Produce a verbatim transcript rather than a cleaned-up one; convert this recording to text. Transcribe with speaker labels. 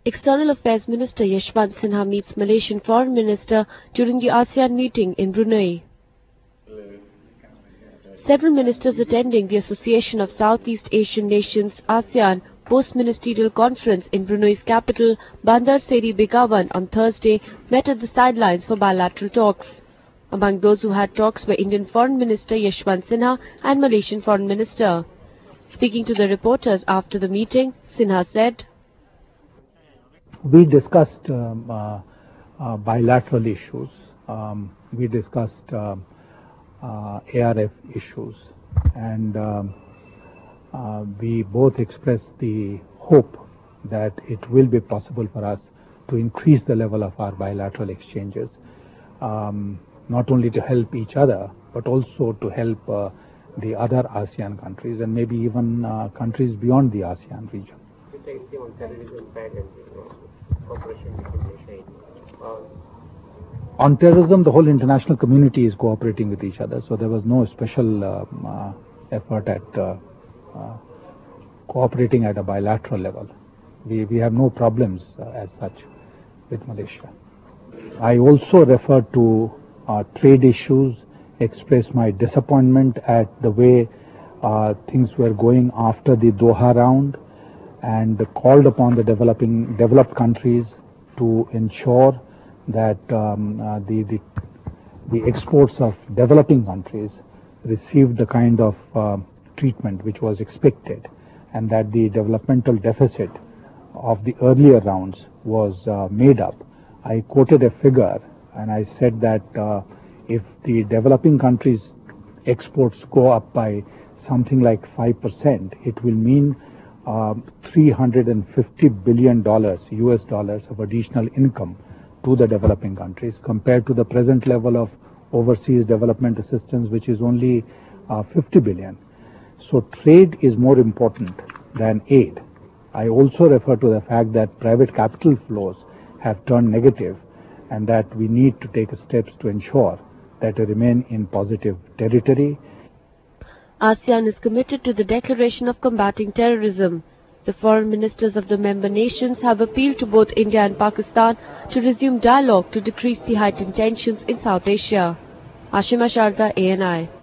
Speaker 1: External Affairs Minister Yashwant Sinha meets Malaysian Foreign Minister during the ASEAN meeting in Brunei. Several ministers attending the Association of Southeast Asian Nations ASEAN post-ministerial conference in Brunei's capital Bandar Seri Begawan on Thursday met at the sidelines for bilateral talks. Among those who had talks were Indian Foreign Minister Yashwant Sinha and Malaysian Foreign Minister. Speaking to the reporters after the meeting, Sinha said,
Speaker 2: We discussed um, uh, uh, bilateral issues. Um, we discussed uh, uh, A R F issues, and um, uh, we both expressed the hope that it will be possible for us to increase the level of our bilateral exchanges, um, not only to help each other, but also to help uh, the other ASEAN countries and maybe even uh, countries beyond the ASEAN region.
Speaker 3: On terrorism and cooperation between Malaysia and
Speaker 2: On terrorism, the whole international community is cooperating with each other, so there was no special um, uh, effort at uh, uh, cooperating at a bilateral level. We, we have no problems uh, as such with Malaysia. I also referred to uh, trade issues, expressed my disappointment at the way uh, things were going after the Doha round, and called upon the developing developed countries to ensure that um, uh, the, the the exports of developing countries received the kind of uh, treatment which was expected, and that the developmental deficit of the earlier rounds was uh, made up. I quoted a figure and I said that uh, if the developing countries' exports go up by something like five percent, it will mean Uh, three hundred fifty billion dollars U S dollars of additional income to the developing countries compared to the present level of overseas development assistance, which is only uh, fifty billion. So trade is more important than aid. I also refer to the fact that private capital flows have turned negative, and that we need to take steps to ensure that they remain in positive territory.
Speaker 1: ASEAN is committed to the declaration of combating terrorism. The foreign ministers of the member nations have appealed to both India and Pakistan to resume dialogue to decrease the heightened tensions in South Asia. Ashima Sharda, A N I.